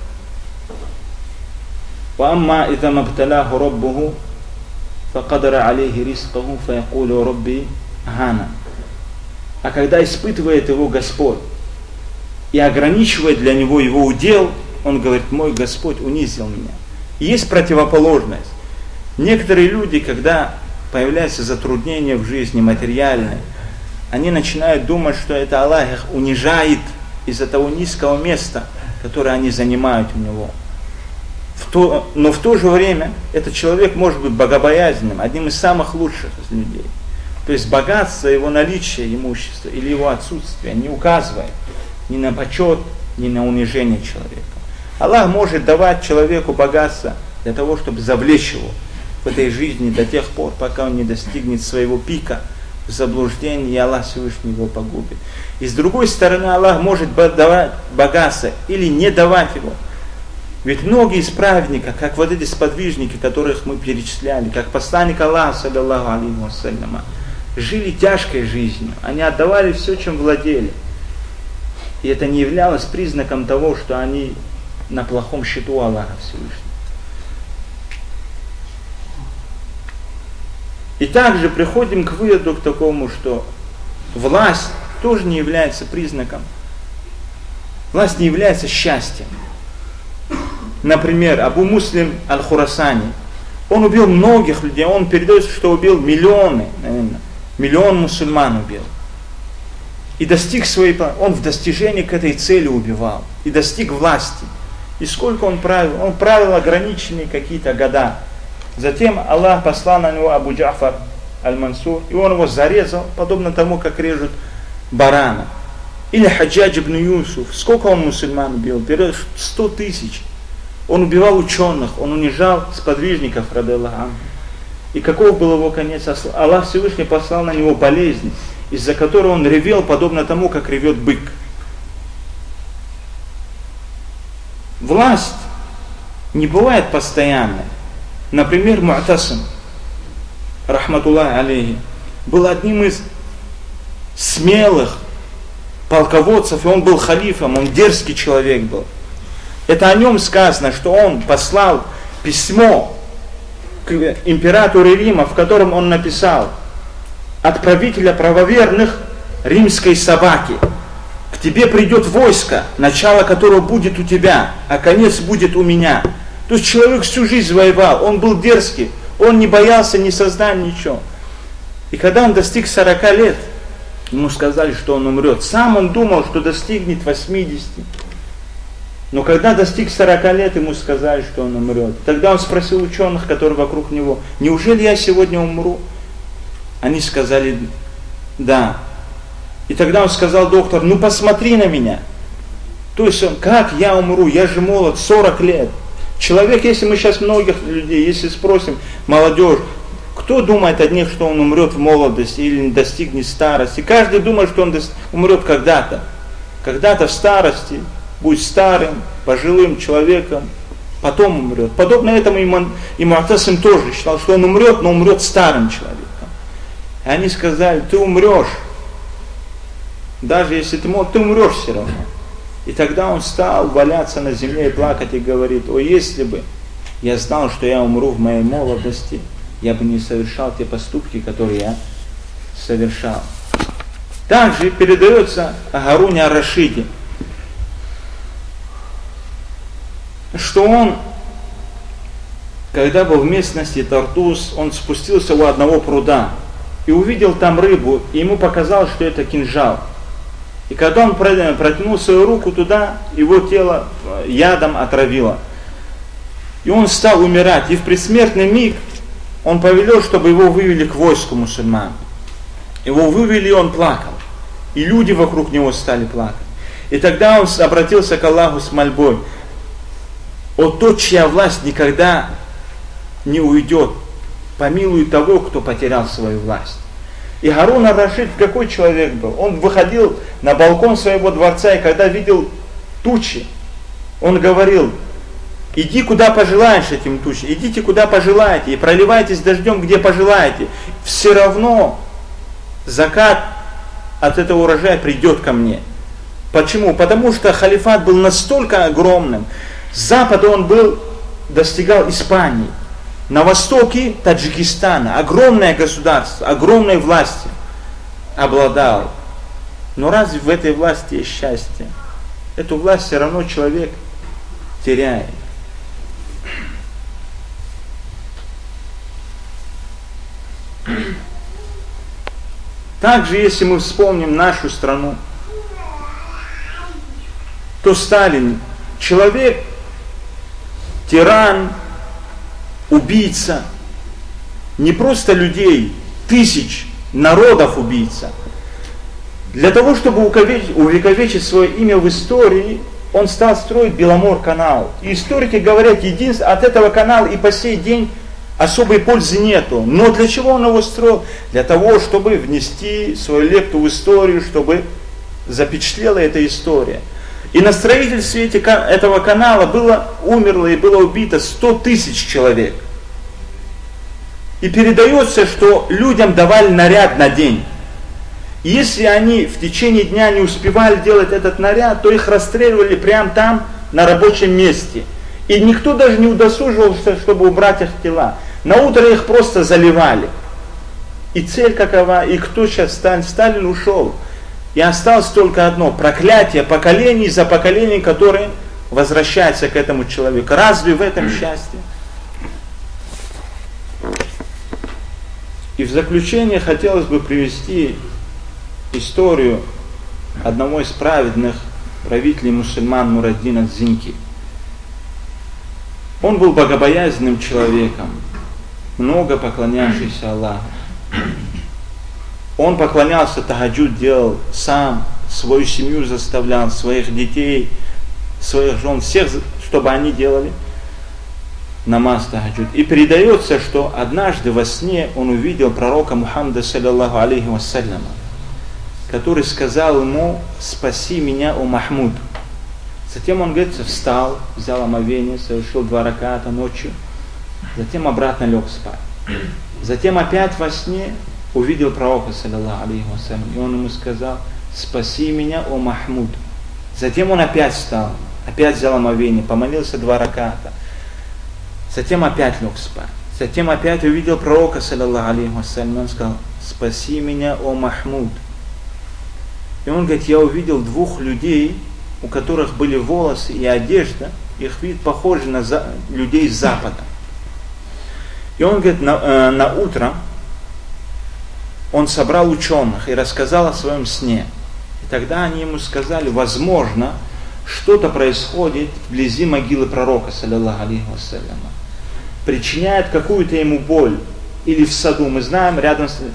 وَأَمَّا إِذَا مَبْتَلَاهُ رَبُّهُ فَقَدَرَ عَلَيْهِ رِزْقَهُ فَيَقُولُ رَبِّي أَهَانَ. А когда испытывает его Господь и ограничивает для него его удел, он говорит, мой Господь унизил меня. И есть противоположность. Некоторые люди, когда появляются затруднения в жизни материальные, они начинают думать, что это Аллах их унижает из-за того низкого места, которое они занимают у него. В то, но в то же время этот человек может быть богобоязненным, одним из самых лучших из людей. То есть богатство, его наличие имущества или его отсутствие не указывает ни на почет, ни на унижение человека. Аллах может давать человеку богатство для того, чтобы завлечь его в этой жизни до тех пор, пока он не достигнет своего пика в заблуждении, и Аллах Всевышний его погубит. И с другой стороны, Аллах может давать богатство или не давать его. Ведь многие из праведников, как вот эти сподвижники, которых мы перечисляли, как посланник Аллаха, саллаллаху алейхи вассалям, жили тяжкой жизнью, они отдавали все, чем владели. И это не являлось признаком того, что они на плохом счету Аллаха Всевышнего. И также приходим к выводу к такому, что власть тоже не является признаком. Власть не является счастьем. Например, Абу Муслим Аль-Хурасани. Он убил многих людей. Он передается, что убил миллионы, наверное, миллион мусульман убил. И достиг своей... Он в достижении к этой цели убивал. И достиг власти. И сколько он правил? Он правил ограниченные какие-то года. Затем Аллах послал на него Абу Джафар Аль-Мансур. И он его зарезал, подобно тому, как режут барана. Или Хаджадж ибн Юсуф. Сколько он мусульман убил? Сто тысяч. Он убивал ученых, он унижал сподвижников, рады Аллаху. И каков был его конец? Аллах Всевышний послал на него болезнь, из-за которой он ревел, подобно тому, как ревет бык. Власть не бывает постоянной. Например, Му'тасим, рахматуллахи алейхи, был одним из смелых полководцев, и он был халифом, он дерзкий человек был. Это о нем сказано, что он послал письмо к императору Рима, в котором он написал: от правителя правоверных римской собаки, к тебе придет войско, начало которого будет у тебя, а конец будет у меня. То есть человек всю жизнь воевал, он был дерзкий, он не боялся ни создания, ничего. И когда он достиг сорока лет, ему сказали, что он умрет. Сам он думал, что достигнет восьмидесяти. Но когда достиг сорока лет, ему сказали, что он умрет. Тогда он спросил ученых, которые вокруг него: неужели я сегодня умру? Они сказали: да. И тогда он сказал: доктор, ну посмотри на меня. То есть он: как я умру? Я же молод, сорок лет. Человек, если мы сейчас многих людей, если спросим молодежь, кто думает о них, что он умрет в молодости или достигнет старости? Каждый думает, что он умрет когда-то. Когда-то в старости. Будет старым, пожилым человеком, потом умрет. Подобно этому и Му'тасим тоже считал, что он умрет, но умрет старым человеком. И они сказали: ты умрешь, даже если ты молод, ты умрешь все равно. И тогда он стал валяться на земле и плакать и говорит: о, если бы я знал, что я умру в моей молодости, я бы не совершал те поступки, которые я совершал. Также передается о Харуне ар-Рашиде, что он, когда был в местности Тартус, он спустился у одного пруда и увидел там рыбу, и ему показалось, что это кинжал. И когда он протянул свою руку туда, его тело ядом отравило. И он стал умирать. И в предсмертный миг он повелел, чтобы его вывели к войску мусульман. Его вывели, и он плакал. И люди вокруг него стали плакать. И тогда он обратился к Аллаху с мольбой: о тот, чья власть никогда не уйдет, помилуй того, кто потерял свою власть. И Харун ар-Рашид какой человек был? Он выходил на балкон своего дворца, и когда видел тучи, он говорил: иди куда пожелаешь этим тучам, идите куда пожелаете, и проливайтесь дождем, где пожелаете. Все равно закат от этого урожая придет ко мне. Почему? Потому что халифат был настолько огромным. С запада он был, достигал Испании. На востоке Таджикистана, огромное государство, огромной властью обладал. Но разве в этой власти есть счастье? Эту власть все равно человек теряет. Также, если мы вспомним нашу страну, то Сталин человек, тиран, убийца, не просто людей, тысяч народов убийца. Для того, чтобы увековечить свое имя в истории, он стал строить Беломор-канал. И историки говорят, единственное, от этого канала и по сей день особой пользы нету. Но для чего он его строил? Для того, чтобы внести свою лепту в историю, чтобы запечатлела эта история. И на строительстве этого канала было, умерло и было убито сто тысяч человек. И передается, что людям давали наряд на день. И если они в течение дня не успевали делать этот наряд, то их расстреливали прямо там, на рабочем месте. И никто даже не удосуживался, чтобы убрать их тела. На утро их просто заливали. и цель какова, и кто сейчас Сталин. Сталин ушел. И осталось только одно, проклятие поколений за поколением, которые возвращаются к этому человеку. Разве в этом счастье? И в заключение хотелось бы привести историю одного из праведных правителей мусульман Нураддина Зинки. Он был богобоязненным человеком, много поклонявшийся Аллаху. Он поклонялся, тахаджуд делал сам, свою семью заставлял, своих детей, своих жен, всех, чтобы они делали намаз тахаджуд. И передается, что однажды во сне он увидел пророка Мухаммада саллаллаху алейхи вассаляма, который сказал ему: «Спаси меня, о Махмуд». Затем он, говорит, встал, взял омовение, совершил два раката ночью, затем обратно лег спать. Затем опять во сне увидел пророка, саллаллаху алейхи вассалям, и он ему сказал: «Спаси меня, о Махмуд». Затем он опять встал, опять взял омовение, помолился два раката. Затем опять лег спать. Затем опять увидел пророка, саллаллаху алейхи вассалям, и он сказал: «Спаси меня, о Махмуд». И он говорит: я увидел двух людей, у которых были волосы и одежда, их вид похож на за... людей с запада. И он говорит, на, э, на утро он собрал ученых и рассказал о своем сне. И тогда они ему сказали: возможно, что-то происходит вблизи могилы пророка, саллаллаху алейхи вассаляма, причиняет какую-то ему боль. Или в саду, мы знаем, рядом с,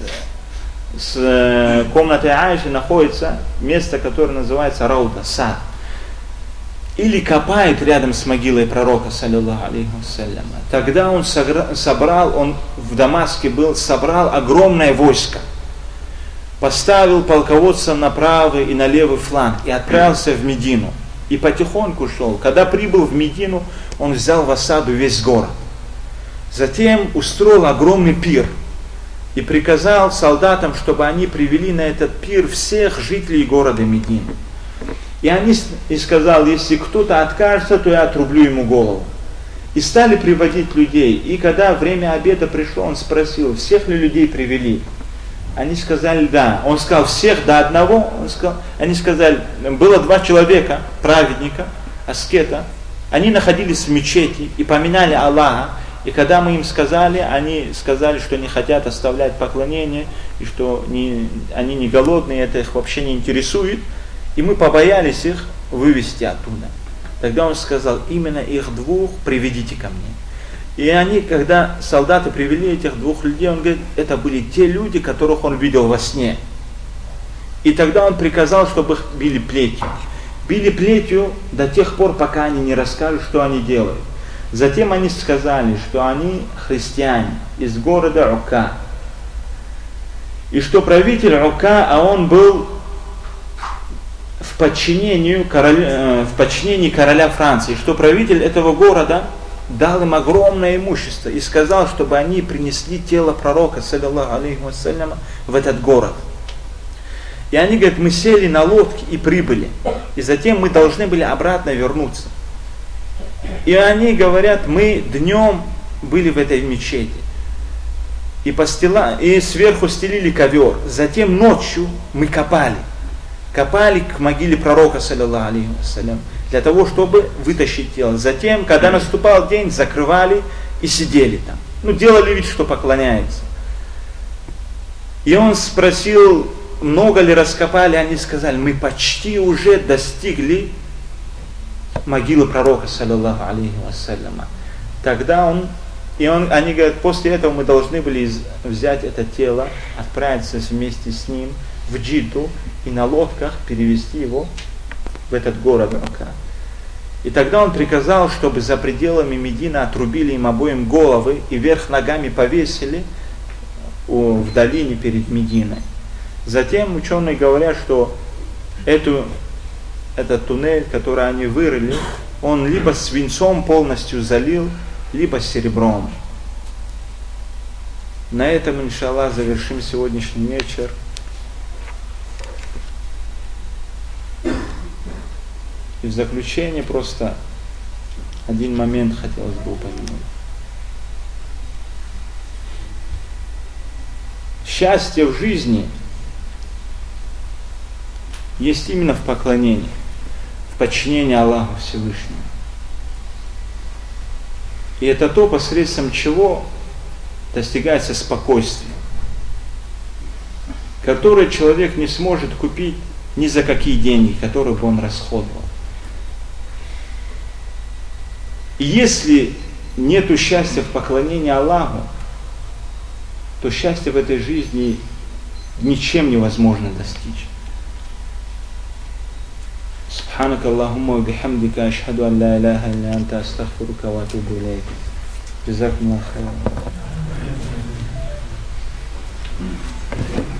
с комнатой Аиши находится место, которое называется Рауда, сад. Или копает рядом с могилой пророка, саллаллаху алейхи вассаляма. Тогда он собрал, он в Дамаске был, собрал огромное войско, поставил полководцев на правый и на левый фланг и отправился в Медину. И потихоньку шел. Когда прибыл в Медину, он взял в осаду весь город. Затем устроил огромный пир и приказал солдатам, чтобы они привели на этот пир всех жителей города Медины. И они и сказал: если кто-то откажется, то я отрублю ему голову. И стали приводить людей. И когда время обеда пришло, он спросил: всех ли людей привели? Они сказали: да. Он сказал: всех до одного? Он сказал, они сказали: было два человека, праведника, аскета. Они находились в мечети и поминали Аллаха. И когда мы им сказали, они сказали, что не хотят оставлять поклонение, и что не, они не голодные, это их вообще не интересует. И мы побоялись их вывести оттуда. Тогда он сказал: именно их двух приведите ко мне. И они, когда солдаты привели этих двух людей, он говорит, это были те люди, которых он видел во сне. И тогда он приказал, чтобы их били плетью. Били плетью до тех пор, пока они не расскажут, что они делают. Затем они сказали, что они христиане из города Ука. И что правитель Ука, а он был в подчинении короля, в подчинении короля Франции, что правитель этого города дал им огромное имущество и сказал, чтобы они принесли тело пророка, саллаллаху алейхи вассаляма, в этот город. И они говорят: мы сели на лодке и прибыли, и затем мы должны были обратно вернуться. И они говорят: мы днем были в этой мечети, и, постила, и сверху стелили ковер, затем ночью мы копали, копали к могиле пророка, саллаллаху алейхи вассалям, для того, чтобы вытащить тело. Затем, когда наступал день, закрывали и сидели там. Ну, делали вид, что поклоняются. И он спросил, много ли раскопали, они сказали: мы почти уже достигли могилы пророка, саллаллаху алейхи вассаляма. Тогда он, и он, они говорят, после этого мы должны были взять это тело, отправиться вместе с ним в Джидду и на лодках перевести его в этот город Ука. И тогда он приказал, чтобы за пределами Медины отрубили им обоим головы и вверх ногами повесили в долине перед Мединой. Затем ученые говорят, что эту, этот туннель, который они вырыли, он либо свинцом полностью залил, либо серебром. На этом, иншаллах, завершим сегодняшний вечер. И в заключение просто один момент хотелось бы упомянуть. счастье в жизни есть именно в поклонении, в подчинении Аллаху Всевышнему. И это то, посредством чего достигается спокойствие, которое человек не сможет купить ни за какие деньги, которые бы он расходовал. И если нет счастья в поклонении Аллаху, то счастье в этой жизни ничем невозможно достичь. Субханака Аллахумма ва бихамдика ашхаду ан ла иляха илля анта астагфирука ва атубу илейк. Джазакумуллаху хайран.